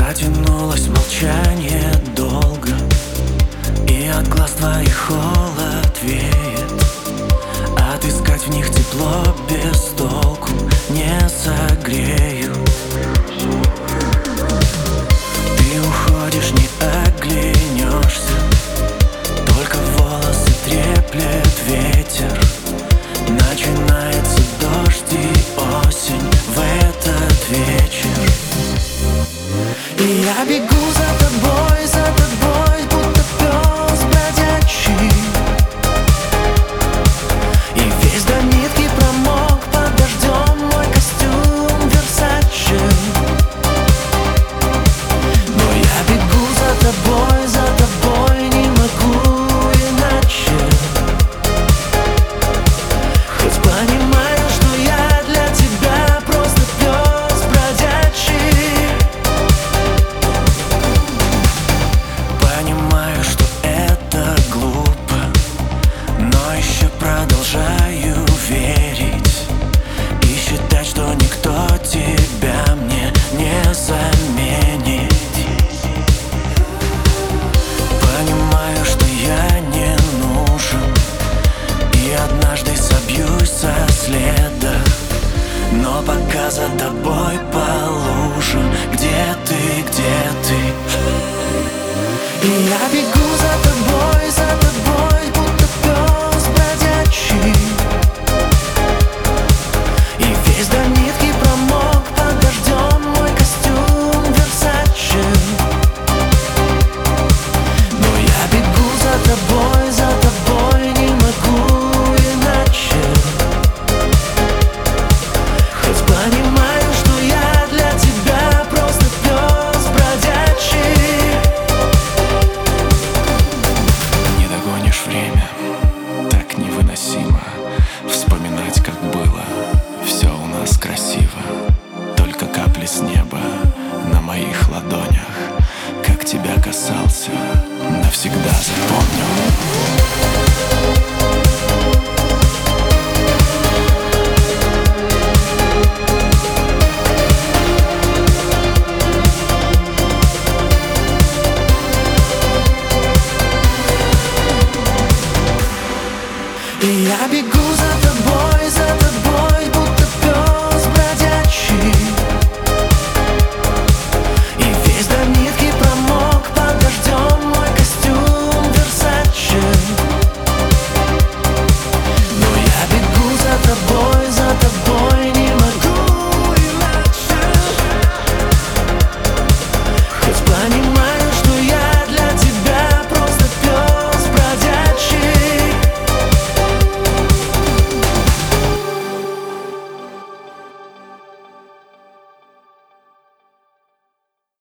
Потянулось молчание долго, и от глаз твоих холод веет. Отыскать в них тепло без толку не согреют. Ты уходишь, не оглянешься, только волосы треплет ветер. Начинается дождь и осень в этот вечер. И я бегу за тобой, будто пес бродячий. И весь до нитки промок под дождем мой костюм Версаче. Но я бегу за тобой, не могу иначе. Хоть понимаю, что я для тебя просто пес бродячий. Понимаю, что это глупо, но еще продолжаю верить и считать, что никто тебя мне не заменит. Понимаю, что я не нужен, и однажды собьюсь со следа, но пока за тобой по лужам. Где ты, где ты? И я бегу